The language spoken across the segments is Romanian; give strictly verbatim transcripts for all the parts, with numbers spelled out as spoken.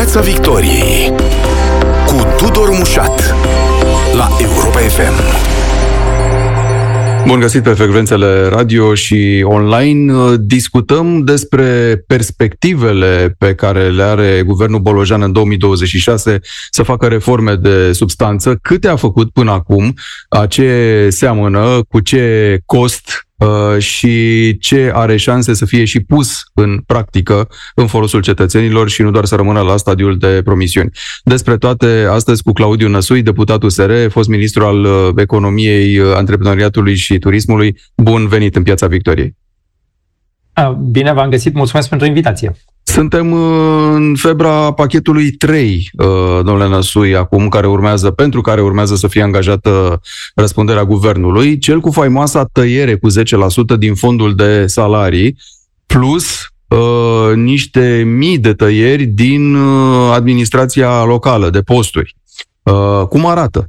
Piața Victoriei cu Tudor Mușat la Europa F M. Bun găsit pe frecvențele radio și online. Discutăm despre perspectivele pe care le are guvernul Bolojan în două mii douăzeci și șase să facă reforme de substanță, câte a făcut până acum, a ce seamănă, cu ce cost și ce are șanse să fie și pus în practică în folosul cetățenilor și nu doar să rămână la stadiul de promisiuni. Despre toate astăzi cu Claudiu Năsui, deputat U S R, fost ministru al economiei, antreprenoriatului și turismului. Bun venit în Piața Victoriei! Bine v-am găsit, mulțumesc pentru invitație! Suntem în febra pachetului trei, domnule Năsui, acum, care urmează, pentru care urmează să fie angajată răspunderea guvernului, cel cu faimoasa tăiere cu zece la sută din fondul de salarii, plus uh, niște mii de tăieri din uh, administrația locală, de posturi. Uh, cum arată?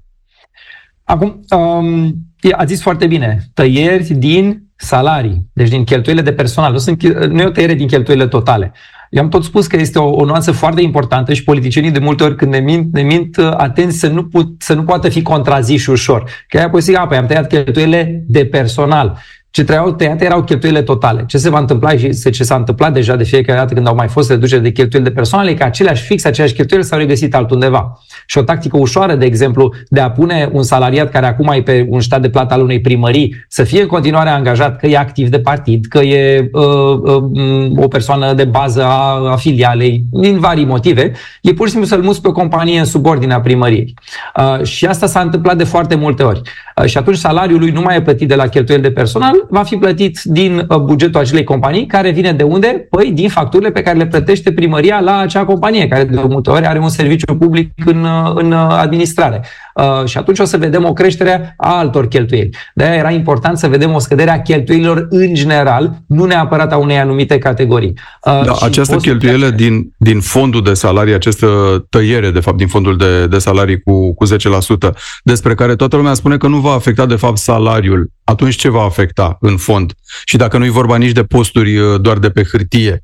Acum, um, a zis foarte bine, tăieri din salarii, deci din cheltuielile de personal, nu, sunt, nu e o tăiere din cheltuielile totale. Eu am tot spus că este o, o nuanță foarte importantă și politicienii de multe ori când ne mint, ne mint atenți să nu, put, să nu poată fi contraziși ușor. Că aia poți zic, apoi am tăiat cheltuielile de personal. Ce trebuiau tăiate erau cheltuielile totale. Ce se va întâmpla și ce s-a întâmplat deja de fiecare dată când au mai fost reduceri de cheltuieli de personal e că aceleași fix, aceleași cheltuieli s-au regăsit altundeva. Și o tactică ușoară, de exemplu, de a pune un salariat care acum e pe un stat de plată al unei primării să fie în continuare angajat, că e activ de partid, că e uh, uh, o persoană de bază a, a filialei, din vari motive, e pur și simplu să-l muți pe o companie în subordinea primăriei. Uh, și asta s-a întâmplat de foarte multe ori. Uh, și atunci salariul lui nu mai e plătit de la cheltuieli de personal, va fi plătit din bugetul acelei companii, care vine de unde? Păi din facturile pe care le plătește primăria la acea companie, care de multe ori are un serviciu public în, în administrare. Uh, și atunci o să vedem o creștere a altor cheltuieli. De-aia era important să vedem o scădere a cheltuielilor în general, nu neapărat a unei anumite categorii. Uh, da, această cheltuielă din, din fondul de salarii, această tăiere, de fapt, din fondul de, de salarii cu, cu zece la sută, despre care toată lumea spune că nu va afecta, de fapt, salariul. Atunci ce va afecta în fond? Și dacă nu-i vorba nici de posturi doar de pe hârtie,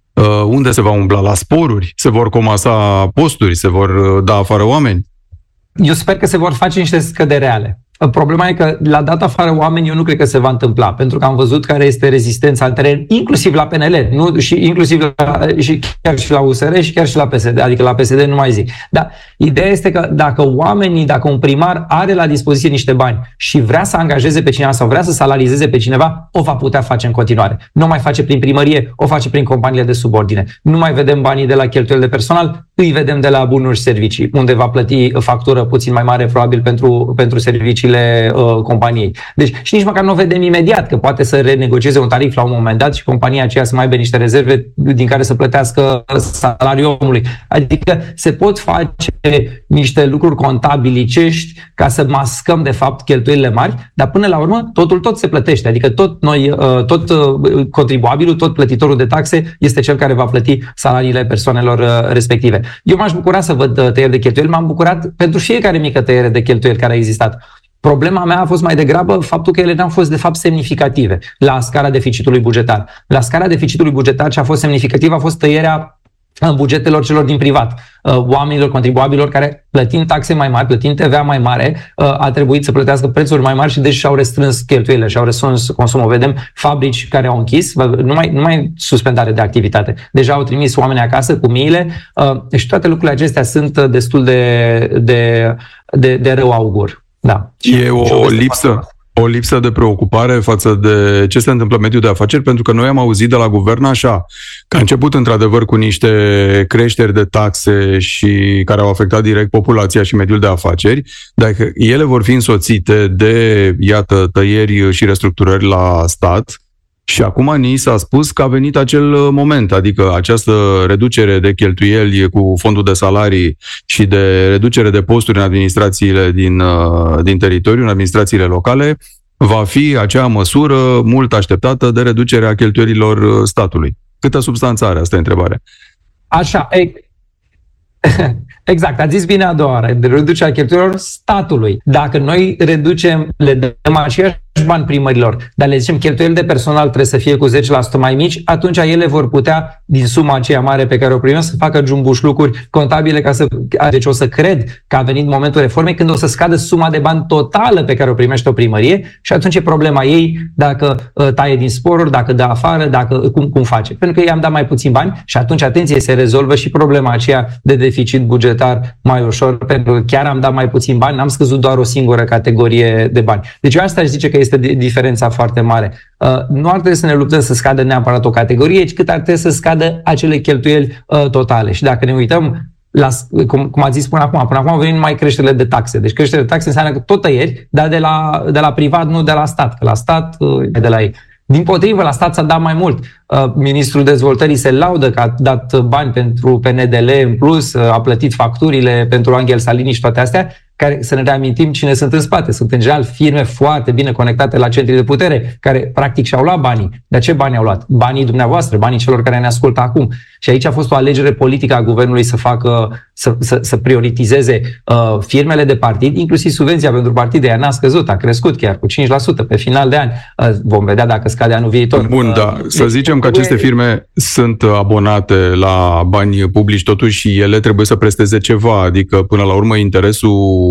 unde se va umbla? La sporuri? Se vor comasa posturi? Se vor da afară oameni? Eu sper că se vor face niște scăderi reale. Problema e că la dat afară oameni eu nu cred că se va întâmpla, pentru că am văzut care este rezistența în teren, inclusiv la P N L, nu? Și inclusiv la, și chiar și la U S R și chiar și la P S D, adică la P S D nu mai zic. Dar ideea este că dacă oamenii, dacă un primar are la dispoziție niște bani și vrea să angajeze pe cineva sau vrea să salarizeze pe cineva, o va putea face în continuare. Nu mai face prin primărie, o face prin companiile de subordine. Nu mai vedem banii de la cheltuieli de personal, îi vedem de la bunuri și servicii, unde va plăti factură puțin mai mare probabil pentru, pentru servicii Uh, companiei. Deci și nici măcar nu o vedem imediat, că poate să renegocieze un tarif la un moment dat și compania aceea să mai aibă niște rezerve din care să plătească salariul omului. Adică se pot face niște lucruri contabilicești ca să mascăm de fapt cheltuielile mari, dar până la urmă totul tot se plătește. Adică tot noi, uh, tot uh, contribuabilul, tot plătitorul de taxe este cel care va plăti salariile persoanelor uh, respective. Eu m-aș bucura să văd uh, tăieri de cheltuieli, m-am bucurat pentru fiecare mică tăiere de cheltuieli care a existat. Problema mea a fost mai degrabă faptul că ele n-au fost de fapt semnificative la scara deficitului bugetar. La scara deficitului bugetar ce a fost semnificativ a fost tăierea bugetelor celor din privat, oamenilor, contribuabilor care, plătind taxe mai mari, plătind T V A mai mare, a trebuit să plătească prețuri mai mari și deci și-au restrâns cheltuielile, și-au restrâns consumul. Vedem fabrici care au închis, nu mai, nu mai suspendare de activitate. Deja au trimis oamenii acasă cu miile și toate lucrurile acestea sunt destul de, de, de, de rău augur. Da. E o lipsă, o lipsă de preocupare față de ce se întâmplă în mediul de afaceri, pentru că noi am auzit de la guvern așa, că a început într-adevăr cu niște creșteri de taxe și care au afectat direct populația și mediul de afaceri, dar că ele vor fi însoțite de, iată, tăieri și restructurări la stat. Și acum ni s-a spus că a venit acel moment, adică această reducere de cheltuieli cu fondul de salarii și de reducere de posturi în administrațiile din, din teritoriu, în administrațiile locale, va fi acea măsură mult așteptată de reducerea cheltuielilor statului. Câtă substanță are? Asta e întrebarea. Așa, e... Exact, ați zis bine a doua oară, de reducerea cheltuielilor statului. Dacă noi reducem, le dăm aceeași bani primărilor, dar le zicem cheltuieli de personal trebuie să fie cu zece la sută mai mici, atunci ele vor putea, din suma aceea mare pe care o primesc, să facă jumbușlucuri contabile ca să... Deci o să cred că a venit momentul reformei când o să scadă suma de bani totală pe care o primește o primărie și atunci e problema ei dacă uh, taie din sporuri, dacă dă afară, dacă cum, cum face. Pentru că i-am dat mai puțin bani și atunci, atenție, se rezolvă și problema aceea de deficit bugetar mai ușor, pentru că chiar am dat mai puțin bani, n-am scăzut doar o singură categorie de bani. Deci eu asta aș zice că este diferența foarte mare. Uh, nu ar trebui să ne luptăm să scadă neapărat o categorie, ci cât ar trebui să scadă acele cheltuieli uh, totale. Și dacă ne uităm, la, cum, cum ați zis până acum, până acum au venit numai creșterile de taxe. Deci creșterile de taxe înseamnă că tot tăieri, dar de la, de la privat, nu de la stat. Că la stat, uh, de la ei. Dimpotrivă, la stat s-a dat mai mult. Uh, Ministrul Dezvoltării se laudă că a dat bani pentru P N D L în plus, uh, a plătit facturile pentru Angel Salini și toate astea, care, să ne reamintim cine sunt în spate. Sunt în general firme foarte bine conectate la centrii de putere, care practic și-au luat banii. De ce bani au luat? Banii dumneavoastră, banii celor care ne ascultă acum. Și aici a fost o alegere politică a guvernului să facă, să, să, să prioritizeze uh, firmele de partid, inclusiv subvenția pentru partide. Ea n-a scăzut, a crescut chiar cu cinci la sută pe final de an. Uh, vom vedea dacă scade anul viitor. Bun, da. Să zicem că aceste firme sunt abonate la bani publici, totuși și ele trebuie să presteze ceva, adică până la urmă interesul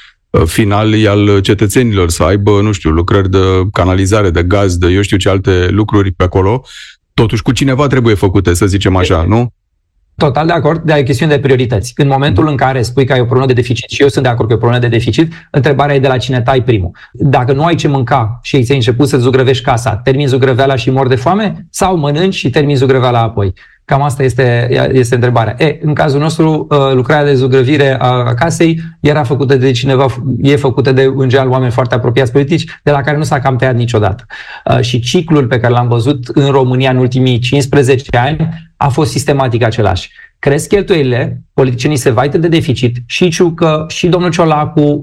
final e al cetățenilor, să aibă, nu știu, lucrări de canalizare, de gaz, de eu știu ce alte lucruri pe acolo. Totuși cu cineva trebuie făcute, să zicem așa, nu? Total de acord, de ai chestiune de priorități. În momentul în care spui că ai o problemă de deficit, și eu sunt de acord că e o problemă de deficit, întrebarea e de la cine tai primul. Dacă nu ai ce mânca și ți-ai început să zugrăvești casa, termini zugrăveala și mori de foame, sau mănânci și termini zugrăveala apoi? Cam asta este, este întrebarea. E, în cazul nostru, lucrarea de zugrăvire a casei era făcută de cineva, e făcută de, în general, oameni foarte apropiați politici, de la care nu s-a cam tăiat niciodată. Și ciclul pe care l-am văzut în România în ultimii cincisprezece ani a fost sistematic același. Cresc cheltuielile, politicienii se vaită de deficit, și Ciucă, și domnul Ciolacu,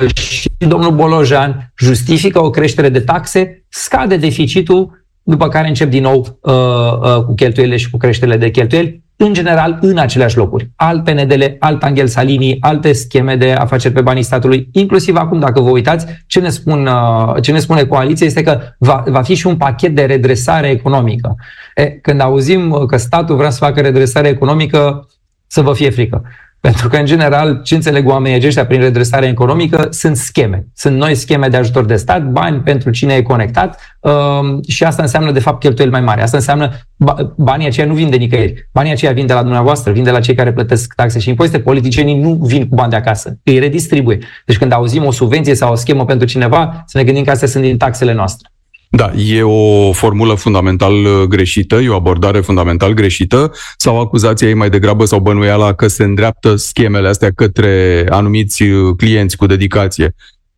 și domnul Bolojan justifică o creștere de taxe, scade deficitul, după care încep din nou uh, uh, cu cheltuielile și cu creșterile de cheltuieli, în general în aceleași locuri. Alt P N D L, alt Angel Salini, alte scheme de afaceri pe banii statului, inclusiv acum, dacă vă uitați, ce ne, spun, uh, ce ne spune coaliția este că va, va fi și un pachet de redresare economică. E, când auzim că statul vrea să facă redresare economică, să vă fie frică. Pentru că, în general, ce înțeleg oamenii aceștia prin redresare economică sunt scheme. Sunt noi scheme de ajutor de stat, bani pentru cine e conectat uh, și asta înseamnă, de fapt, cheltuieli mai mari. Asta înseamnă banii aceia nu vin de nicăieri. Banii aceia vin de la dumneavoastră, vin de la cei care plătesc taxe și impozite. Politicienii nu vin cu bani de acasă, îi redistribuie. Deci când auzim o subvenție sau o schemă pentru cineva, să ne gândim că astea sunt din taxele noastre. Da, e o formulă fundamental greșită, e o abordare fundamental greșită, sau acuzația ei mai degrabă sau bănuiala că se îndreaptă schemele astea către anumiți clienți cu dedicație?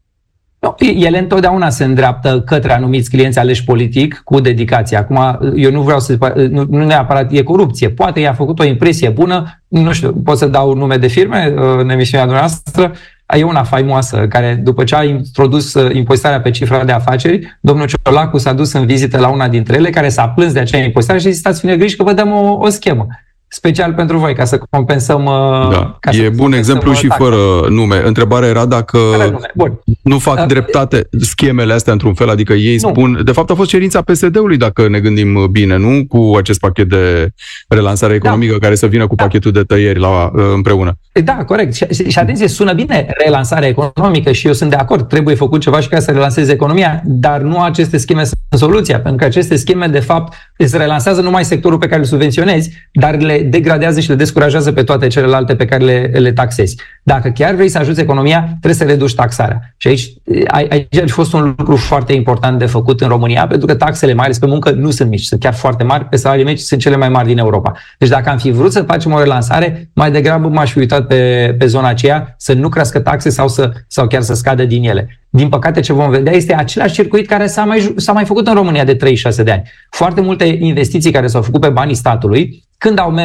No, ele întotdeauna se îndreaptă către anumiți clienți aleși politic cu dedicație. Acum, eu nu vreau să zic, nu, nu neapărat e corupție. Poate i-a făcut o impresie bună, nu știu, pot să dau nume de firme în emisiunea noastră. E una faimoasă, care după ce a introdus impozitarea pe cifra de afaceri, domnul Ciolacu s-a dus în vizită la una dintre ele, care s-a plâns de acea impozitare și a zis, stați fine griji că vă dăm o, o schemă special pentru voi, ca să compensăm. Da. Ca e să bun exemplu și taxa. Fără nume. Întrebarea era dacă Bun. nu fac dreptate schemele astea într-un fel, adică ei nu. spun... De fapt a fost cerința P S D-ului, dacă ne gândim bine, nu? Cu acest pachet de relansare economică, da, care să vină cu da. pachetul de tăieri la, împreună. Da, corect. Și, și atenție, sună bine relansarea economică și eu sunt de acord. Trebuie făcut ceva și ca să relanseze economia, dar nu aceste scheme sunt soluția, pentru că aceste scheme, de fapt, se relansează numai sectorul pe care îl subvenționezi, dar le degradează și le descurajează pe toate celelalte pe care le, le taxezi. Dacă chiar vrei să ajuți economia, trebuie să reduci taxarea. Și aici, aici a fost un lucru foarte important de făcut în România, pentru că taxele, mai ales pe muncă, nu sunt mici, sunt chiar foarte mari, pe salarii mici sunt cele mai mari din Europa. Deci dacă am fi vrut să facem o relansare, mai degrabă m-aș fi uitat pe, pe zona aceea, să nu crească taxe sau, să, sau chiar să scadă din ele. Din păcate, ce vom vedea este același circuit care s-a mai, s-a mai făcut în România de treizeci și șase de ani. Foarte multe investiții care s-au făcut pe banii statului, când au mers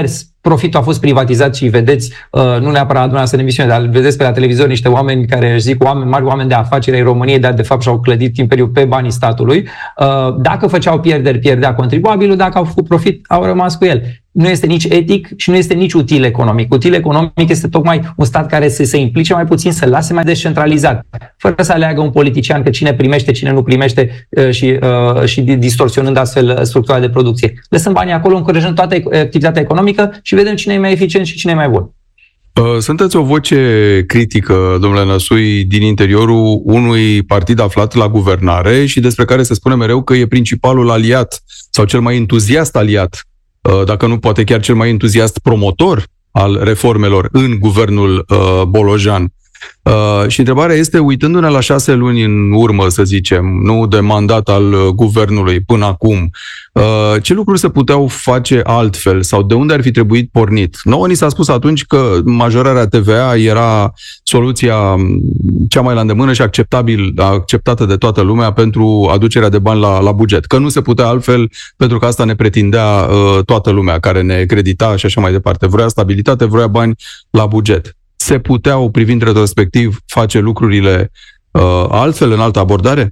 profitul a fost privatizat și vedeți, nu neapărat dumneavoastră în emisiune, dar vedeți pe la televizor niște oameni care își zic oameni, mari oameni de afaceri ai României, dar de fapt și-au clădit imperiul pe banii statului. Dacă făceau pierderi, pierdea contribuabilul, dacă au făcut profit, au rămas cu el. Nu este nici etic și nu este nici util economic. Util economic este tocmai un stat care să se implice mai puțin, să lase mai descentralizat, fără să aleagă un politician că cine primește, cine nu primește și, și distorsionând astfel structura de producție. Lăsăm banii acolo, încurajând toată activitatea economică și vedem cine e mai eficient și cine e mai bun. Sunteți o voce critică, domnule Năsui, din interiorul unui partid aflat la guvernare și despre care se spune mereu că e principalul aliat sau cel mai entuziast aliat, dacă nu poate chiar cel mai entuziast promotor al reformelor în guvernul uh, Bolojan. Uh, și întrebarea este, uitându-ne la șase luni în urmă, să zicem, nu de mandat al uh, guvernului până acum, uh, ce lucruri se puteau face altfel sau de unde ar fi trebuit pornit? Nouă ni s-a spus atunci că majorarea T V A era soluția cea mai la îndemână și acceptabil, acceptată de toată lumea pentru aducerea de bani la, la buget. Că nu se putea altfel pentru că asta ne pretindea uh, toată lumea care ne credita și așa mai departe. Vrea stabilitate, vrea bani la buget. Se puteau, privind retrospectiv, face lucrurile uh, altfel, în altă abordare?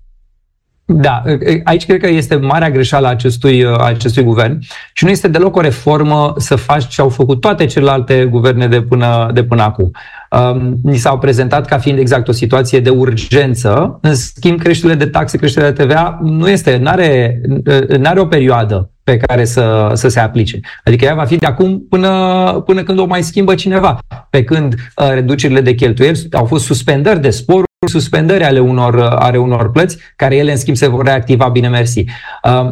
Da, aici cred că este marea greșeală a acestui, a acestui guvern și nu este deloc o reformă să faci ce au făcut toate celelalte guverne de până, de până acum. Um, ni s-au prezentat ca fiind exact o situație de urgență, în schimb creșterile de taxe, creșterile de T V A nu este, n-are, n-are o perioadă pe care să, să se aplice. Adică ea va fi de acum până, până când o mai schimbă cineva. Pe când uh, reducerile de cheltuieli au fost suspendări de sporuri, suspendări ale unor, ale unor plăți, care ele în schimb se vor reactiva, bine mersi. Uh,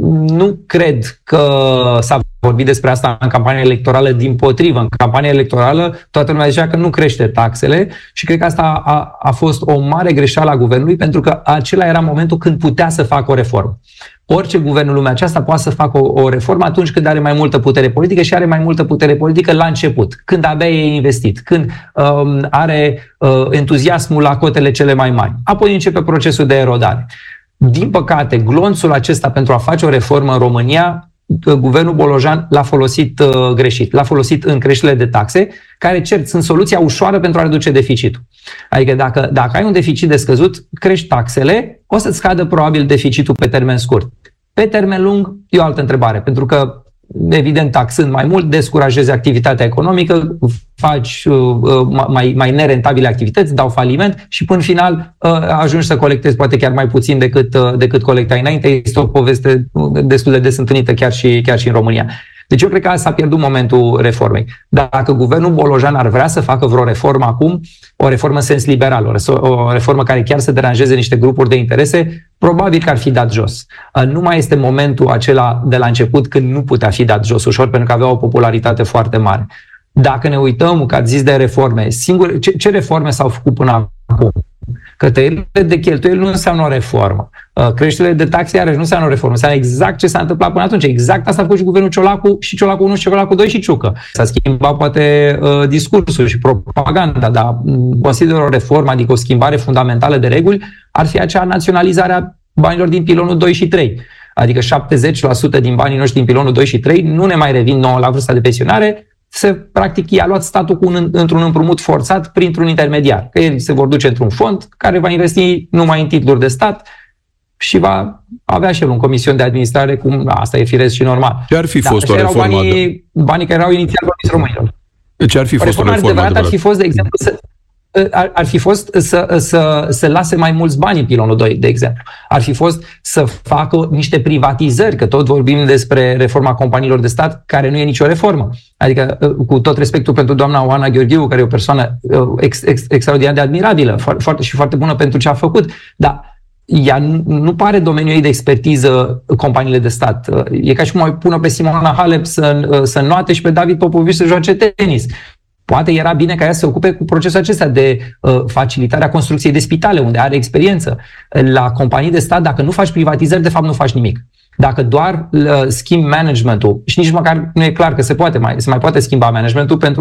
nu cred că s-a vorbit despre asta în campania electorală, dimpotrivă. În campania electorală toată lumea zicea că nu crește taxele și cred că asta a, a fost o mare greșeală a guvernului, pentru că acela era momentul când putea să facă o reformă. Orice guvern în lumea aceasta poate să facă o, o reformă atunci când are mai multă putere politică și are mai multă putere politică la început, când abia e investit, când um, are uh, entuziasmul la cotele cele mai mari. Apoi începe procesul de erodare. Din păcate, glonțul acesta pentru a face o reformă în România, guvernul Bolojan l-a folosit uh, greșit. L-a folosit în creșterile de taxe, care cert sunt soluția ușoară pentru a reduce deficitul. Adică dacă, dacă ai un deficit de scăzut, crești taxele, o să-ți scadă probabil deficitul pe termen scurt. Pe termen lung e o altă întrebare, pentru că evident, taxând mai mult, descurajezi activitatea economică, faci uh, mai, mai nerentabile activități, dau faliment și până în final uh, ajungi să colectezi poate chiar mai puțin decât, uh, decât colectai înainte. Este o poveste destul de des întâlnită chiar și, chiar și în România. Deci eu cred că s-a pierdut momentul reformei. Dacă guvernul Bolojan ar vrea să facă vreo reformă acum, o reformă în sens liberal, o reformă care chiar să deranjeze niște grupuri de interese, probabil că ar fi dat jos. Nu mai este momentul acela de la început când nu putea fi dat jos ușor, pentru că avea o popularitate foarte mare. Dacă ne uităm, că ați zis de reforme, singur, ce, ce reforme s-au făcut până acum? Că tăierile de cheltuieli nu înseamnă o reformă. Creșterile de taxe, iarăși, nu înseamnă o reformă. Înseamnă exact ce s-a întâmplat până atunci. Exact asta a făcut și guvernul Ciolacu și Ciolacu unu și Ciolacu doi și Ciucă. S-a schimbat poate discursul și propaganda, dar consider o reformă, adică o schimbare fundamentală de reguli, ar fi acea naționalizare a banilor din pilonul doi și trei. Adică șaptezeci la sută din banii noștri din pilonul doi și trei nu ne mai revin nouă la vârsta de pensionare, se, practic, i-a luat statul cu un, într-un împrumut forțat printr-un intermediar. Că ei se vor duce într-un fond care va investi numai în titluri de stat și va avea și el un comision de administrare, cum asta e firesc și normal. Ce ar fi fost da, o reformă? Banii, banii care erau inițial vorbiți românilor. Ce ar fi fost o reformă adevărat? Ar fi fost, de exemplu, să, ar, ar fi fost să, să, să lase mai mulți bani în pilonul doi, de exemplu. Ar fi fost să facă niște privatizări, că tot vorbim despre reforma companiilor de stat, care nu e nicio reformă. Adică, cu tot respectul pentru doamna Oana Gheorghiu, care e o persoană ex, ex, extraordinar de admirabilă foarte, și foarte bună pentru ce a făcut, dar ea nu, nu pare domeniul ei de expertiză companiile de stat. E ca și cum mai pună pe Simona Halep să, să înnoate și pe David Popovici să joace tenis. Poate era bine ca ea să se ocupe cu procesul acesta de uh, facilitarea construcției de spitale, unde are experiență. La companii de stat, dacă nu faci privatizări, de fapt nu faci nimic. Dacă doar uh, schimbi managementul, și nici măcar nu e clar că se poate mai, se mai poate schimba managementul, pentru că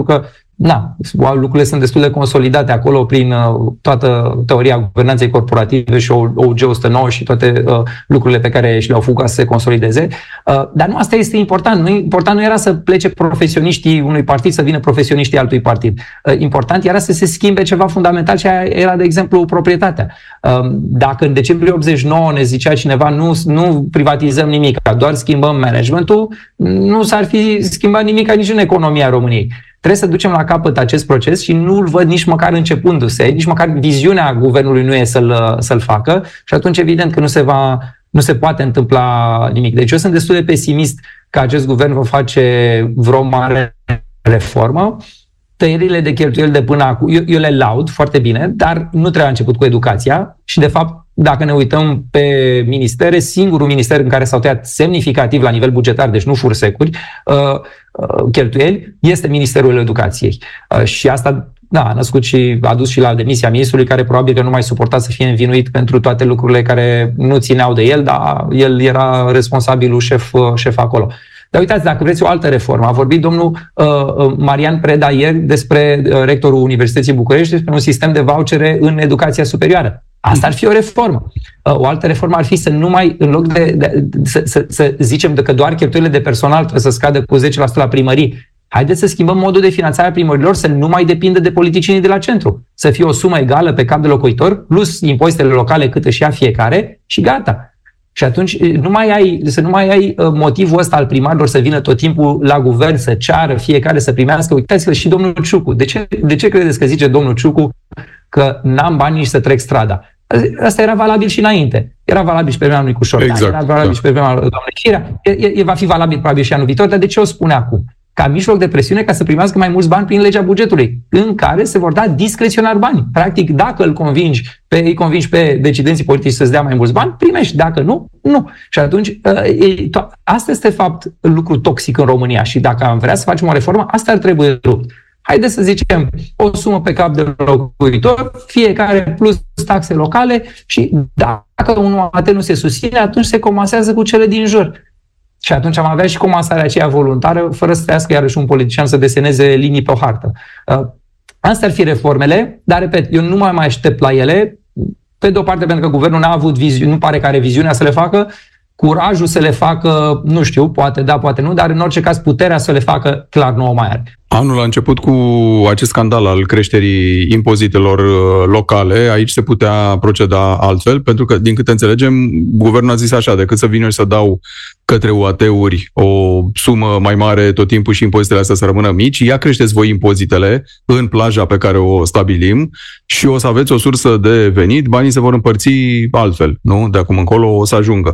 Na, lucrurile sunt destul de consolidate acolo prin uh, toată teoria guvernanței corporative și O G o sută nouă și toate uh, lucrurile pe care și le-au făcut ca să se consolideze. Uh, dar nu asta este important. Nu, important nu era să plece profesioniștii unui partid, să vină profesioniștii altui partid. Uh, important era să se schimbe ceva fundamental și aia era, de exemplu, proprietatea. Uh, dacă în decembrie optzeci și nouă ne zicea cineva nu, nu privatizăm nimic, doar schimbăm managementul, nu s-ar fi schimbat nimic nici în economia României. Trebuie să ducem la capăt acest proces și nu-l văd nici măcar începundu-se, nici măcar viziunea guvernului nu e să-l, să-l facă și atunci evident că nu se, va, nu se poate întâmpla nimic. Deci eu sunt destul de pesimist că acest guvern va face vreo mare reformă. Tăierile de cheltuieli de până acum, eu, eu le laud foarte bine, dar nu trebuie început cu educația și de fapt dacă ne uităm pe ministere, singurul minister în care s-au tăiat semnificativ la nivel bugetar, deci nu fursecuri, uh, uh, cheltuieli, este Ministerul Educației. Uh, și asta da, a născut și a dus și la demisia ministrului, care probabil că nu mai suporta să fie învinuit pentru toate lucrurile care nu țineau de el, dar el era responsabilul șef, șef acolo. Dar uitați, dacă vreți o altă reformă, a vorbit domnul uh, Marian Preda ieri despre uh, rectorul Universității București, despre un sistem de vouchere în educația superioară. Asta ar fi o reformă. Uh, o altă reformă ar fi să nu mai, în loc de, de, de să, să, să zicem că doar cheltuielile de personal trebuie să scadă cu zece la sută la primării, haideți să schimbăm modul de finanțare a primărilor, să nu mai depindă de politicienii de la centru. Să fie o sumă egală pe cap de locuitor, plus impozitele locale cât își ia fiecare și gata. Și atunci nu mai ai, să nu mai ai motivul ăsta al primarilor să vină tot timpul la guvern, să ceară fiecare să primească. Uitați-vă și domnul Ciucu. De ce, de ce credeți că zice domnul Ciucu că n-am bani nici să trec strada? Asta era valabil și înainte. Era valabil și pe vremea lui Cușor, exact, era valabil da. și pe vremea doamnei Firea. E, e, va fi valabil probabil și anul viitor, dar de ce o spune acum? Ca mijloc de presiune ca să primească mai mulți bani prin legea bugetului, în care se vor da discreționar bani. Practic, dacă îl convingi pe, îi convingi pe decidenții politici să-ți dea mai mulți bani, primești. Dacă nu, nu. Și atunci, e, asta este, de fapt, lucru toxic în România. Și dacă am vrea să facem o reformă, asta ar trebui rupt. Haideți să zicem o sumă pe cap de locuitor, fiecare plus taxe locale și dacă unul atent nu se susține, atunci se comasează cu cele din jur. Și atunci am avea și comasarea aceea voluntară, fără să trească iarăși un politician să deseneze linii pe o hartă. Astea ar fi reformele, dar, repet, eu nu mai mai aștept la ele, pe de o parte pentru că guvernul n-a avut viziune, nu pare că are viziunea să le facă, curajul să le facă, nu știu, poate da, poate nu, dar în orice caz puterea să le facă, clar, nu o mai are. Anul a început cu acest scandal al creșterii impozitelor locale. Aici se putea proceda altfel, pentru că, din câte înțelegem, guvernul a zis așa, decât să vin eu să dau către U A T-uri o sumă mai mare tot timpul și impozitele astea să rămână mici, ia creșteți voi impozitele în plaja pe care o stabilim și o să aveți o sursă de venit, banii se vor împărți altfel, nu? De acum încolo o să ajungă.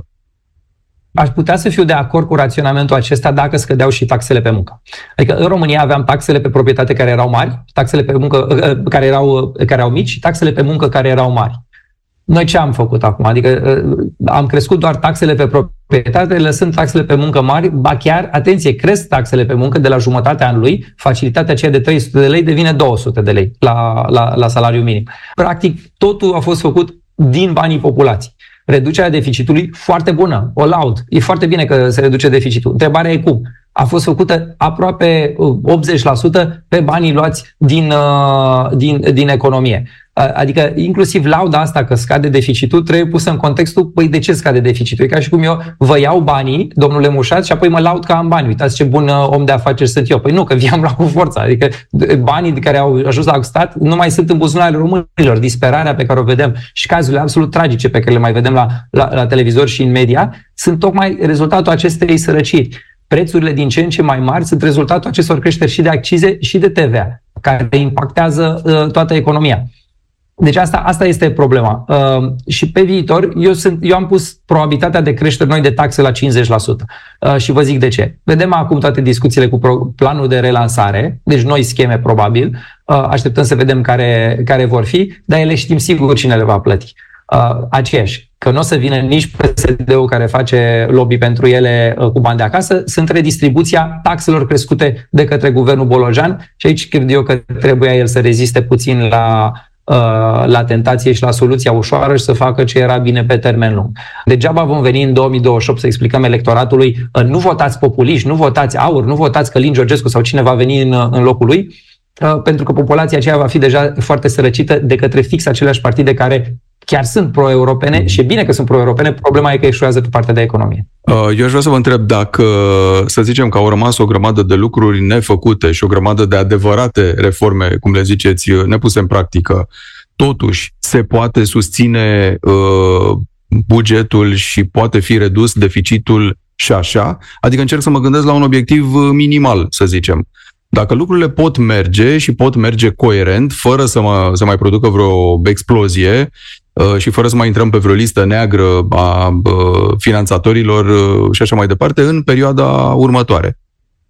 Aș putea să fiu de acord cu raționamentul acesta dacă scădeau și taxele pe muncă. Adică în România aveam taxele pe proprietate care erau mari, taxele pe muncă care erau, care erau mici și taxele pe muncă care erau mari. Noi ce am făcut acum? Adică am crescut doar taxele pe proprietate, lăsând taxele pe muncă mari, ba chiar, atenție, cresc taxele pe muncă de la jumătatea anului, facilitatea aceea de trei sute de lei devine două sute de lei la, la, la salariu minim. Practic, totul a fost făcut din banii populației. Reducerea deficitului, foarte bună, o laud. E foarte bine că se reduce deficitul. Întrebarea e cum. A fost făcută aproape optzeci la sută pe banii luați din, din, din economie. Adică inclusiv lauda asta că scade deficitul trebuie pusă în contextul, păi de ce scade deficitul? E ca și cum eu vă iau banii, domnule Mușat, și apoi mă laud că am bani. Uitați ce bun om de afaceri sunt eu. Păi nu, că vi-am luat cu forța. Adică banii de care au ajuns la stat nu mai sunt în buzunarele românilor. Disperarea pe care o vedem și cazurile absolut tragice pe care le mai vedem la, la, la televizor și în media sunt tocmai rezultatul acestei sărăciri. Prețurile din ce în ce mai mari sunt rezultatul acestor creșteri și de accize și de T V A, care impactează uh, toată economia. Deci asta, asta este problema. Uh, și pe viitor, eu, sunt, eu am pus probabilitatea de creștere noi de taxe la cincizeci la sută. Uh, și vă zic de ce. Vedem acum toate discuțiile cu pro, planul de relansare, deci noi scheme probabil, uh, așteptăm să vedem care, care vor fi, dar ele știm sigur cine le va plăti. Uh, aceeași. Că nu o să vină nici P S D-ul care face lobby pentru ele uh, cu bani de acasă, sunt redistribuția taxelor crescute de către guvernul Bolojan și aici cred eu că trebuia el să reziste puțin la, uh, la tentație și la soluția ușoară și să facă ce era bine pe termen lung. Degeaba vom veni în două mii douăzeci și opt să explicăm electoratului uh, nu votați populiști, nu votați Aur, nu votați Călin Georgescu sau cine va veni în, în locul lui, pentru că populația aceea va fi deja foarte sărăcită de către fix aceleași partide care chiar sunt pro-europene și e bine că sunt pro-europene, problema e că eșuează pe partea de economie. Eu aș vrea să vă întreb dacă, să zicem că au rămas o grămadă de lucruri nefăcute și o grămadă de adevărate reforme, cum le ziceți, nepuse în practică, totuși se poate susține uh, bugetul și poate fi redus deficitul și așa? Adică încerc să mă gândesc la un obiectiv minimal, să zicem. Dacă lucrurile pot merge și pot merge coerent, fără să, mă, să mai producă vreo explozie uh, și fără să mai intrăm pe vreo listă neagră a uh, finanțatorilor uh, și așa mai departe, în perioada următoare.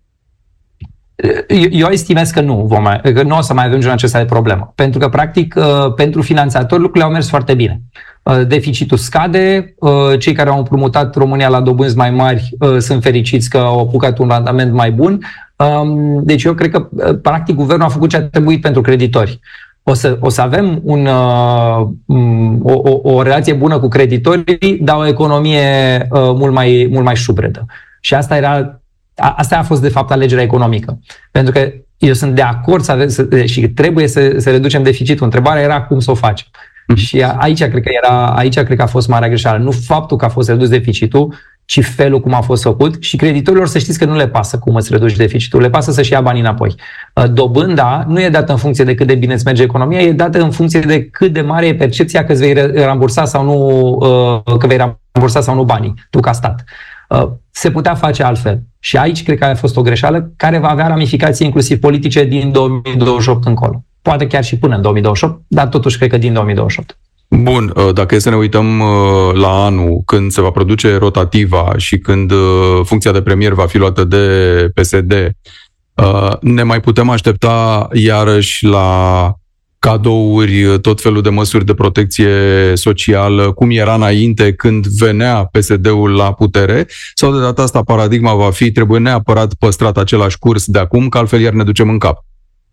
Eu, eu estimez că nu, vom mai, că nu o să mai avem genul acesta de problemă. Pentru că, practic, uh, pentru finanțatori lucrurile au mers foarte bine. Uh, deficitul scade, uh, cei care au împrumutat România la dobânzi mai mari uh, sunt fericiți că au apucat un randament mai bun. Um, deci eu cred că, practic, guvernul a făcut ce a trebuit pentru creditori. O să, o să avem un, uh, o, o, o relație bună cu creditorii, dar o economie uh, mult mai, mult mai șubredă. Și asta era, a, asta a fost, de fapt, alegerea economică. Pentru că eu sunt de acord să avem, să, și trebuie să, să reducem deficitul. Întrebarea era cum să o facem. Și aici cred că era, aici cred că a fost marea greșeală. Nu faptul că a fost redus deficitul, ci felul cum a fost făcut. Și creditorilor să știți că nu le pasă cum îți reduci deficitul, le pasă să-și ia banii înapoi. Dobânda nu e dată în funcție de cât de bine îți merge economia, e dată în funcție de cât de mare e percepția că îți vei rambursa sau nu, că vei rambursa sau nu banii, tu ca stat. Se putea face altfel. Și aici cred că a fost o greșeală care va avea ramificații inclusiv politice din două mii douăzeci și opt încolo. Poate chiar și până în două mii douăzeci și opt, dar totuși cred că din două mii douăzeci și opt. Bun, dacă e să ne uităm la anul când se va produce rotativa și când funcția de premier va fi luată de P S D, ne mai putem aștepta iarăși la cadouri, tot felul de măsuri de protecție socială, cum era înainte când venea P S D-ul la putere, sau de data asta paradigma va fi trebuie neapărat păstrat același curs de acum, că altfel iar ne ducem în cap?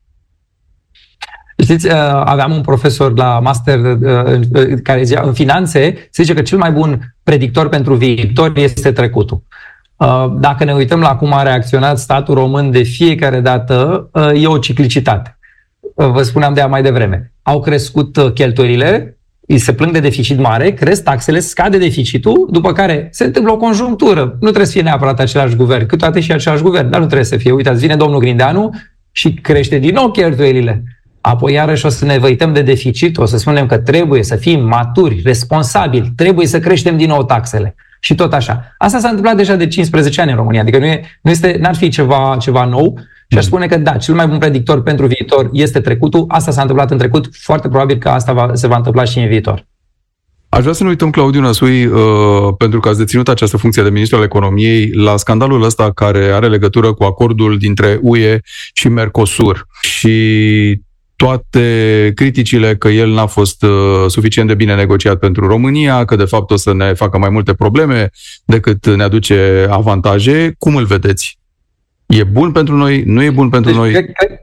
Știți, aveam un profesor la master care zicea, în finanțe, se zice că cel mai bun predictor pentru viitor este trecutul. Dacă ne uităm la cum a reacționat statul român de fiecare dată, e o ciclicitate. Vă spuneam de ea mai devreme. Au crescut cheltuielile, îi se plâng de deficit mare, cresc taxele, scade deficitul, după care se întâmplă o conjunctură. Nu trebuie să fie neapărat același guvern, câteodată și același guvern, dar nu trebuie să fie. Uitați, vine domnul Grindeanu și crește din nou cheltuielile. Apoi iarăși o să ne văităm de deficit, o să spunem că trebuie să fim maturi, responsabili, trebuie să creștem din nou taxele. Și tot așa. Asta s-a întâmplat deja de cincisprezece ani în România, adică nu, e, nu este, n-ar fi ceva, ceva nou. Și aș spune că da, cel mai bun predictor pentru viitor este trecutul. Asta s-a întâmplat în trecut, foarte probabil că asta va, se va întâmpla și în viitor. Aș vrea să ne uităm, Claudiu Năsui, uh, pentru că ați deținut această funcție de ministru al economiei, la scandalul ăsta care are legătură cu acordul dintre U E și Mercosur. Și toate criticile că el n-a fost uh, suficient de bine negociat pentru România, că de fapt o să ne facă mai multe probleme decât ne aduce avantaje. Cum îl vedeți? E bun pentru noi? Nu e bun pentru deci, noi? Cred, cred,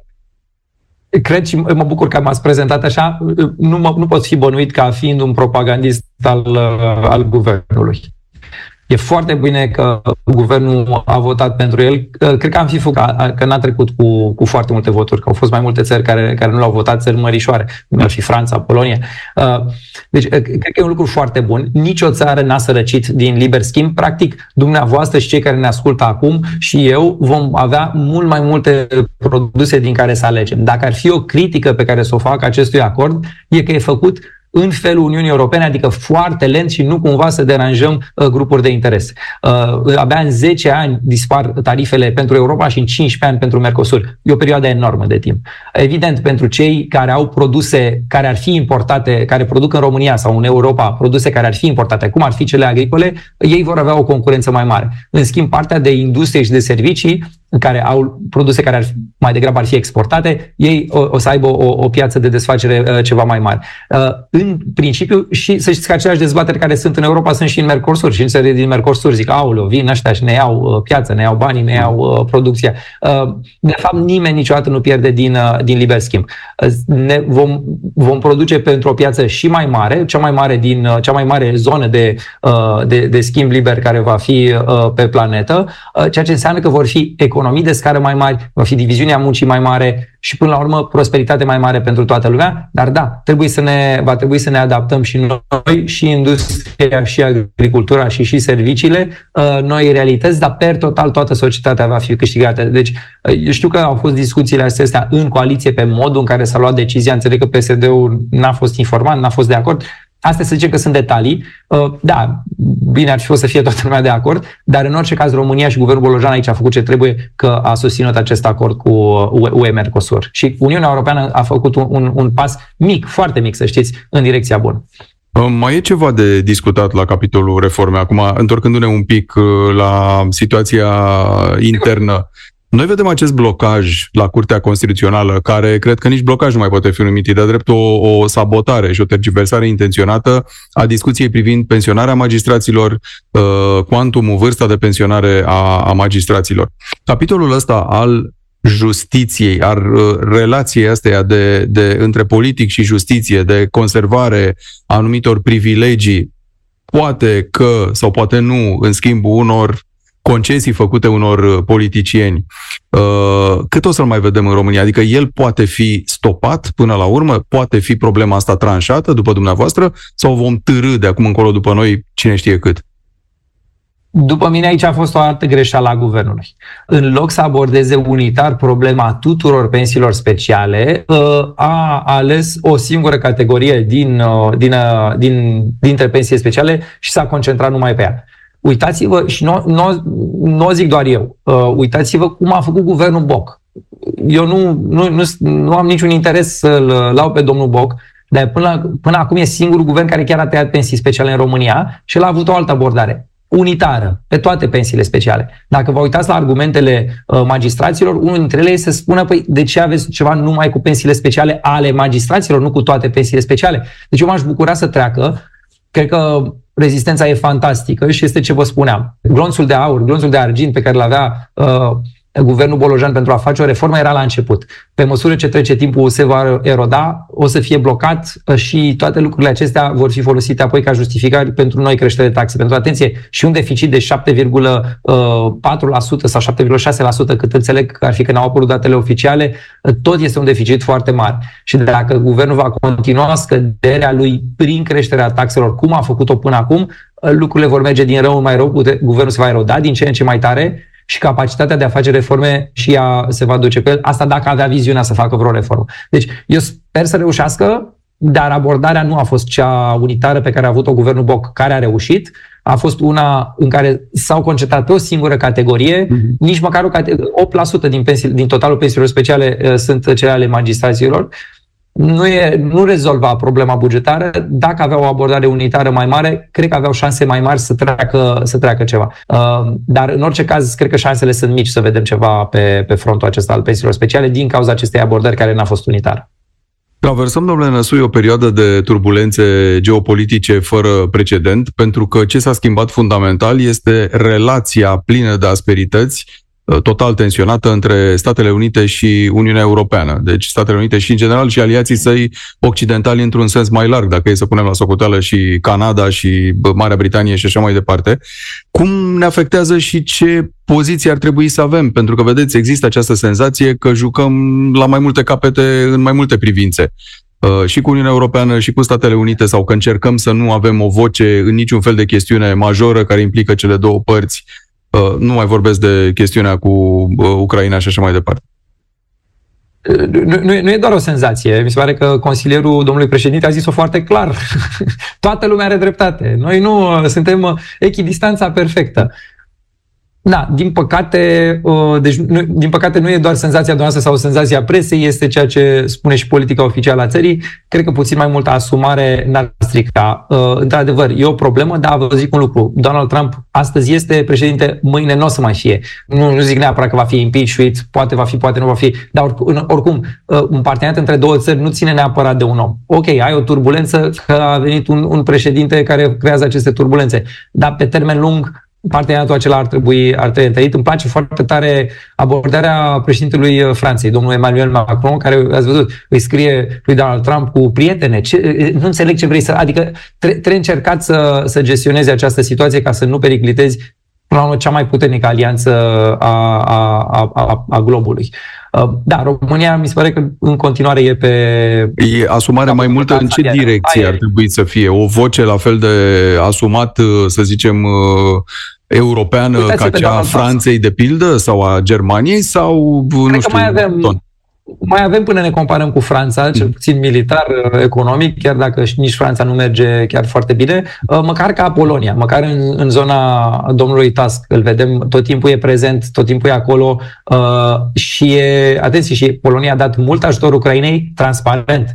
cred și mă bucur că m-ați prezentat așa. Nu, mă, nu pot fi bănuit ca fiind un propagandist al, al guvernului. E foarte bine că guvernul a votat pentru el. Cred că am fi făcut, că n-a trecut cu, cu foarte multe voturi, că au fost mai multe țări care, care nu l-au votat, țări mărișoare, cum ar fi Franța, Polonia. Deci, cred că e un lucru foarte bun. Nici o țară n-a sărăcit din liber schimb. Practic, dumneavoastră și cei care ne ascultă acum și eu vom avea mult mai multe produse din care să alegem. Dacă ar fi o critică pe care să o fac acestui acord, e că e făcut în felul Uniunii Europene, adică foarte lent și nu cumva să deranjăm uh, grupuri de interes. Uh, abia în zece ani dispar tarifele pentru Europa și în cincisprezece ani pentru Mercosur. E o perioadă enormă de timp. Evident, pentru cei care au produse care ar fi importate, care produc în România sau în Europa, produse care ar fi importate, cum ar fi cele agricole, ei vor avea o concurență mai mare. În schimb, partea de industrie și de servicii, care au produse care ar fi, mai degrabă ar fi exportate, ei o, o să aibă o, o piață de desfacere uh, ceva mai mare. Uh, în principiu, și să știți că aceleași dezbateri care sunt în Europa sunt și în Mercosur. Și în țările din Mercosur zic, aoleu, vin ăștia și ne iau uh, piață, ne iau banii, ne iau uh, producția. Uh, de fapt, nimeni niciodată nu pierde din, uh, din liber schimb. Uh, ne vom, vom produce pentru o piață și mai mare, cea mai mare, din, uh, cea mai mare zonă de, uh, de, de schimb liber care va fi uh, pe planetă, uh, ceea ce înseamnă că vor fi economii economii de scară mai mari, va fi diviziunea muncii mai mare și până la urmă prosperitate mai mare pentru toată lumea, dar da, trebuie să ne, va trebui să ne adaptăm și noi, și industria, și agricultura, și și serviciile, noi realități, dar per total toată societatea va fi câștigată. Deci eu știu că au fost discuțiile astea în coaliție pe modul în care s-a luat decizia, înțeleg că P S D-ul n-a fost informat, n-a fost de acord. Astea să zicem că sunt detalii. Da, bine ar fi fost să fie toată lumea de acord, dar în orice caz România și Guvernul Bolojan aici a făcut ce trebuie, că a susținut acest acord cu U E Mercosur. Și Uniunea Europeană a făcut un, un, un pas mic, foarte mic, să știți, în direcția bună. Mai e ceva de discutat la capitolul reforme. Acum, întorcându-ne un pic la situația internă, noi vedem acest blocaj la Curtea Constituțională, care cred că nici blocaj nu mai poate fi numit, de drept o, o sabotare și o tergiversare intenționată a discuției privind pensionarea magistraților, uh, cuantumul, vârsta de pensionare a, a magistraților. Capitolul ăsta al justiției, al uh, relației astea de, de, între politic și justiție, de conservare a anumitor privilegii, poate că, sau poate nu, în schimbul unor concesii făcute unor politicieni. Cât o să-l mai vedem în România? Adică el poate fi stopat până la urmă? Poate fi problema asta tranșată după dumneavoastră? Sau vom târî de acum încolo după noi cine știe cât? După mine aici a fost o altă greșeală a guvernului. În loc să abordeze unitar problema tuturor pensiilor speciale, a ales o singură categorie din, din, din, dintre pensiile speciale și s-a concentrat numai pe ea. Uitați-vă, și nu, nu, nu o zic doar eu, uh, uitați-vă cum a făcut guvernul Boc. Eu nu, nu, nu, nu am niciun interes să-l lau pe domnul Boc, dar până, la, până acum e singurul guvern care chiar a tăiat pensii speciale în România și el a avut o altă abordare, unitară, pe toate pensiile speciale. Dacă vă uitați la argumentele uh, magistraților, unul dintre ele este să spună, păi, de ce aveți ceva numai cu pensiile speciale ale magistraților, nu cu toate pensiile speciale? Deci eu m-aș bucura să treacă. Cred că rezistența e fantastică și este ce vă spuneam. Glonțul de aur, glonțul de argint pe care îl avea uh, guvernul Bolojan pentru a face o reformă era la început. Pe măsură ce trece timpul se va eroda, o să fie blocat și toate lucrurile acestea vor fi folosite apoi ca justificări pentru noi creștere de taxe. Pentru atenție, și un deficit de șapte virgulă patru la sută sau șapte virgulă șase la sută, cât înțeleg că ar fi când au apărut datele oficiale, tot este un deficit foarte mare. Și dacă guvernul va continua scăderea lui prin creșterea taxelor, cum a făcut-o până acum, lucrurile vor merge din rău în mai rău, guvernul se va eroda din ce în ce mai tare și capacitatea de a face reforme și ea se va duce pe el. Asta dacă avea viziunea să facă vreo reformă. Deci eu sper să reușească, dar abordarea nu a fost cea unitară pe care a avut-o guvernul Boc, care a reușit. A fost una în care s-au concentrat pe o singură categorie, mm-hmm. nici măcar o categorie, opt la sută din, pensii, din totalul pensiilor speciale uh, sunt cele ale magistraților. Nu, e, nu rezolva problema bugetară. Dacă avea o abordare unitară mai mare, cred că aveau șanse mai mari să treacă, să treacă ceva. Uh, dar în orice caz, cred că șansele sunt mici să vedem ceva pe, pe frontul acesta al pensiilor speciale din cauza acestei abordări care n-a fost unitară. Traversăm, domnule Năsui, o perioadă de turbulențe geopolitice fără precedent, pentru că ce s-a schimbat fundamental este relația plină de asperități, total tensionată între Statele Unite și Uniunea Europeană. Deci Statele Unite și, în general, și aliații săi occidentali într-un sens mai larg, dacă e să punem la socoteală și Canada și Marea Britanie și așa mai departe. Cum ne afectează și ce poziție ar trebui să avem? Pentru că, vedeți, există această senzație că jucăm la mai multe capete în mai multe privințe. Uh, și cu Uniunea Europeană și cu Statele Unite, sau că încercăm să nu avem o voce în niciun fel de chestiune majoră care implică cele două părți. Uh, nu mai vorbesc de chestiunea cu uh, Ucraina și așa mai departe. Nu, nu, nu e doar o senzație. Mi se pare că consilierul domnului președinte a zis-o foarte clar. Toată lumea are dreptate. Noi nu suntem echidistanța perfectă. Da, din păcate, deci, nu, din păcate nu e doar senzația noastră sau senzația presei, este ceea ce spune și politica oficială a țării. Cred că puțin mai multă asumare n-ar strica. Într-adevăr, e o problemă, dar vă zic un lucru. Donald Trump astăzi este președinte, mâine nu o să mai fie. Nu, nu zic neapărat că va fi impeachment, poate va fi, poate nu va fi, dar oricum, un parteneriat între două țări nu ține neapărat de un om. Ok, ai o turbulență că a venit un, un președinte care creează aceste turbulențe, dar pe termen lung parteneriatul acela ar trebui, ar trebui întărit. Îmi place foarte tare abordarea președintelui Franței, domnul Emmanuel Macron, care, ați văzut, îi scrie lui Donald Trump cu prietene. Ce, nu înțeleg ce vrei să... Adică trebuie încercat să, să gestionezi această situație ca să nu periclitezi până la urmă, cea mai puternică alianță a, a, a, a, a globului. Da, România mi se pare că în continuare e pe... E asumare mai multă în ce direcție ar trebui să fie? O voce la fel de asumat, să zicem, europeană ca cea a Franței, de pildă, sau a Germaniei, sau, Cred nu știu, mai avem, ton? mai avem până ne comparăm cu Franța, cel puțin militar, economic, chiar dacă nici Franța nu merge chiar foarte bine, măcar ca Polonia, măcar în, în zona domnului Tusk, îl vedem, tot timpul e prezent, tot timpul e acolo și e, atenție, și Polonia a dat mult ajutor Ucrainei transparent,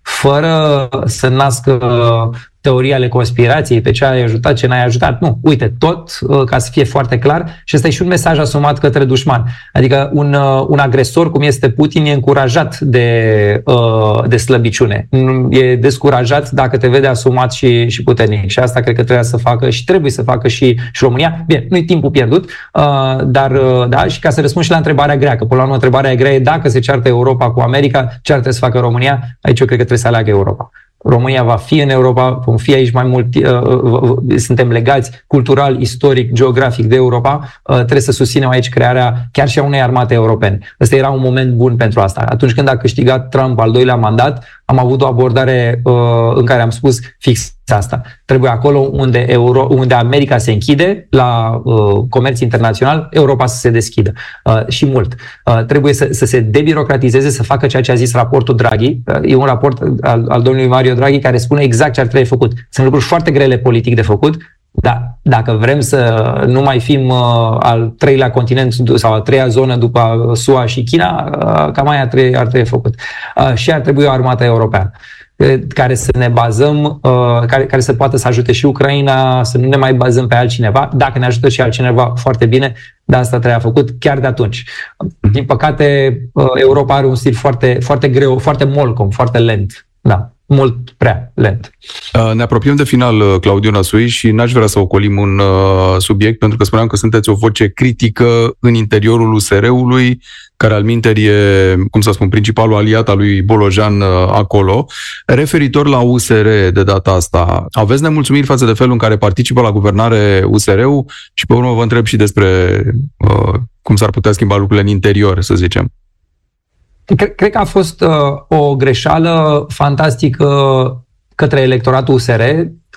fără să nască teorii ale conspirației, pe ce ai ajutat, ce n-ai ajutat. Nu, uite, tot ca să fie foarte clar, și ăsta e și un mesaj asumat către dușman. Adică un, un agresor cum este Putin e încurajat de, de slăbiciune. E descurajat dacă te vede asumat și, și puternic. Și asta cred că trebuie să facă și trebuie să facă și, și România. Bine, nu e timpul pierdut, dar da, și ca să răspund și la întrebarea grea, că până la urmă întrebarea grea e dacă se ceartă Europa cu America, ce ar trebui să facă România? Aici eu cred că trebuie să aleagă Europa. România va fi în Europa, vom fi aici mai mult, uh, suntem legați cultural, istoric, geografic de Europa, uh, trebuie să susținem aici crearea chiar și a unei armate europene. Ăsta era un moment bun pentru asta. Atunci când a câștigat Trump al doilea mandat, am avut o abordare uh, în care am spus fix asta. Trebuie acolo unde, Euro, unde America se închide la uh, comerț internațional, Europa să se deschidă. Uh, și mult. Uh, trebuie să, să se debirocratizeze, să facă ceea ce a zis raportul Draghi. Uh, e un raport al, al domnului Mario Draghi care spune exact ce ar trebui făcut. Sunt lucruri foarte grele politic de făcut, dar dacă vrem să nu mai fim uh, al treilea continent sau a treia zonă după S U A și China, uh, cam aia ar trebui, ar trebui făcut. Uh, și ar trebui o armată europeană care să ne bazăm, care, care să poată să ajute și Ucraina, să nu ne mai bazăm pe altcineva. Dacă ne ajută și altcineva, foarte bine, dar asta trebuia făcut chiar de atunci. Din păcate, Europa are un stil foarte, foarte greu, foarte molcom, foarte lent. Da, mult prea lent. Ne apropiem de final, Claudiu Năsui, și n-aș vrea să ocolim un subiect, pentru că spuneam că sunteți o voce critică în interiorul U S R-ului, care alminteri e, cum să spun, principalul aliat al lui Bolojan acolo. Referitor la U S R de data asta, aveți nemulțumiri față de felul în care participă la guvernare U S R-ul? Și pe urmă vă întreb și despre uh, cum s-ar putea schimba lucrurile în interior, să zicem. Cred că a fost uh, o greșeală fantastică către electoratul U S R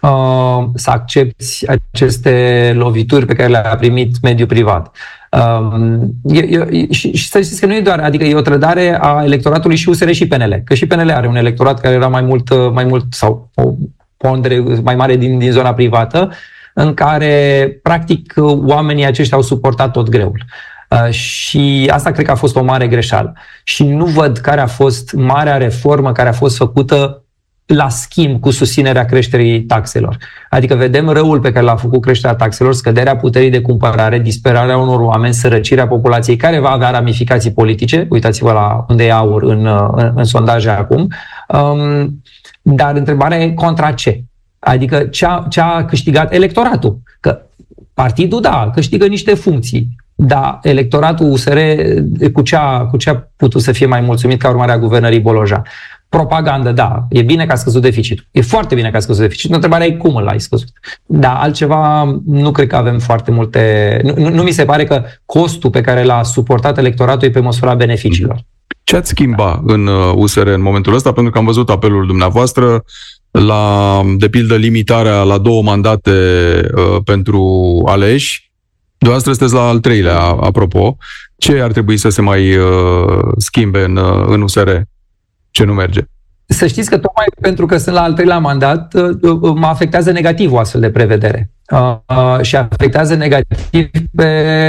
uh, să accepti aceste lovituri pe care le-a primit mediul privat. Uh, e, e, și, și să știți că nu e doar, adică e o trădare a electoratului și U S R și P N L, că și P N L are un electorat care era mai mult, mai mult sau o pondere mai mare din, din zona privată, în care practic oamenii aceștia au suportat tot greul. Uh, și asta cred că a fost o mare greșeală. Și nu văd care a fost marea reformă care a fost făcută la schimb cu susținerea creșterii taxelor. Adică vedem răul pe care l-a făcut creșterea taxelor, scăderea puterii de cumpărare, disperarea unor oameni, sărăcirea populației, care va avea ramificații politice. Uitați-vă la unde e Aur în, în, în sondaje acum. Um, dar întrebarea e contra ce? Adică ce a, ce a câștigat electoratul? Că partidul, da, câștigă niște funcții. Da, electoratul U S R cu ce, a, cu ce a putut să fie mai mulțumit ca urmare a guvernării Bolojan? Propagandă, da, e bine că a scăzut deficitul. E foarte bine că a scăzut deficitul. Întrebarea e cum l-ai scăzut. Da, altceva nu cred că avem foarte multe... Nu, nu, nu mi se pare că costul pe care l-a suportat electoratul e pe măsura beneficiilor. Ce ați schimba în U S R în momentul ăsta? Pentru că am văzut apelul dumneavoastră la, de pildă, limitarea la două mandate uh, pentru aleși. Dumneavoastră sunteți la al treilea, apropo. Ce ar trebui să se mai uh, schimbe în, uh, în U S R? Ce nu merge? Să știți că tocmai pentru că sunt la al treilea mandat, uh, mă afectează negativ o astfel de prevedere. Uh, uh, și afectează negativ pe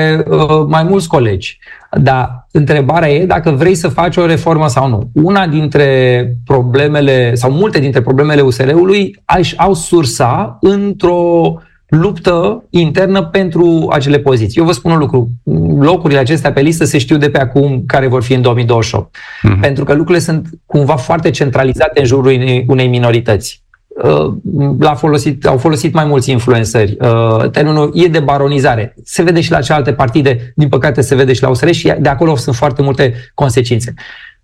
uh, mai mulți colegi. Dar întrebarea e dacă vrei să faci o reformă sau nu. Una dintre problemele, sau multe dintre problemele U S R-ului au sursa într-o luptă internă pentru acele poziții. Eu vă spun un lucru, locurile acestea pe listă se știu de pe acum care vor fi în două mii douăzeci și opt. Mm-hmm. Pentru că lucrurile sunt cumva foarte centralizate în jurul unei, unei minorități. Uh, l-a folosit, au folosit mai mulți influenceri. Uh, termenul e de baronizare. Se vede și la celelalte partide, din păcate se vede și la U S R și de acolo sunt foarte multe consecințe.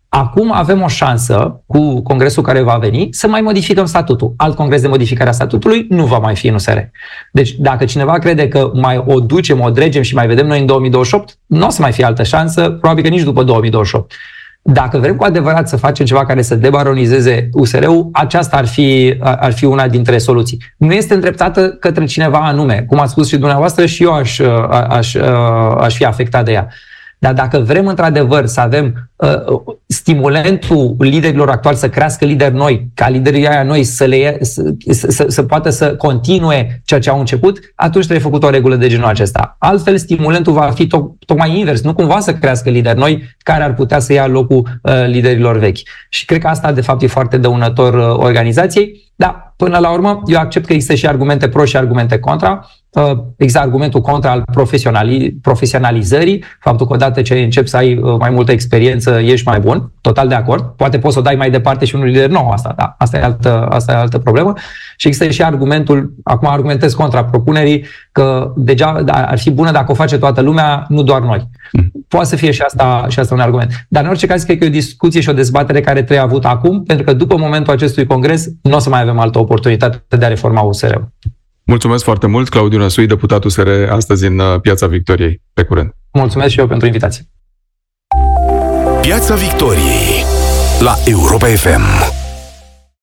Acum avem o șansă, cu congresul care va veni, să mai modificăm statutul. Alt congres de modificare a statutului nu va mai fi în U S R. Deci dacă cineva crede că mai o ducem, o dregem și mai vedem noi în două mii douăzeci și opt, nu o să mai fie altă șansă, probabil că nici după două mii douăzeci și opt. Dacă vrem cu adevărat să facem ceva care să debaronizeze U S R-ul, aceasta ar fi, ar fi una dintre soluții. Nu este îndreptată către cineva anume. Cum ați spus și dumneavoastră, și eu aș, aș, aș fi afectat de ea. Dar dacă vrem într-adevăr să avem uh, stimulentul liderilor actuali să crească lideri noi, ca liderii aia noi să, le, să, să, să poată să continue ceea ce au început, atunci trebuie făcut o regulă de genul acesta. Altfel, stimulentul va fi to- tocmai invers, nu cumva să crească lideri noi care ar putea să ia locul uh, liderilor vechi. Și cred că asta, de fapt, e foarte dăunător uh, organizației. Da, până la urmă, eu accept că există și argumente pro și argumente contra. Există argumentul contra al profesionali- profesionalizării, faptul că odată ce începi să ai mai multă experiență, ești mai bun, total de acord. Poate poți să o dai mai departe și unui lider nou, asta, da, asta e altă, asta e altă problemă. Și există și argumentul, acum argumentez contra propunerii, că deja ar fi bună dacă o face toată lumea, nu doar noi. Poate să fie și asta, și asta un argument. Dar în orice caz, cred că e o discuție și o dezbatere care trebuie avută acum, pentru că după momentul acestui congres nu o să mai avem altă oportunitate de a reforma U S R-ul. Mulțumesc foarte mult, Claudiu Năsui, deputat U S R, astăzi în Piața Victoriei. Pe curând! Mulțumesc și eu pentru invitație. Piața Victoriei la Europa F M.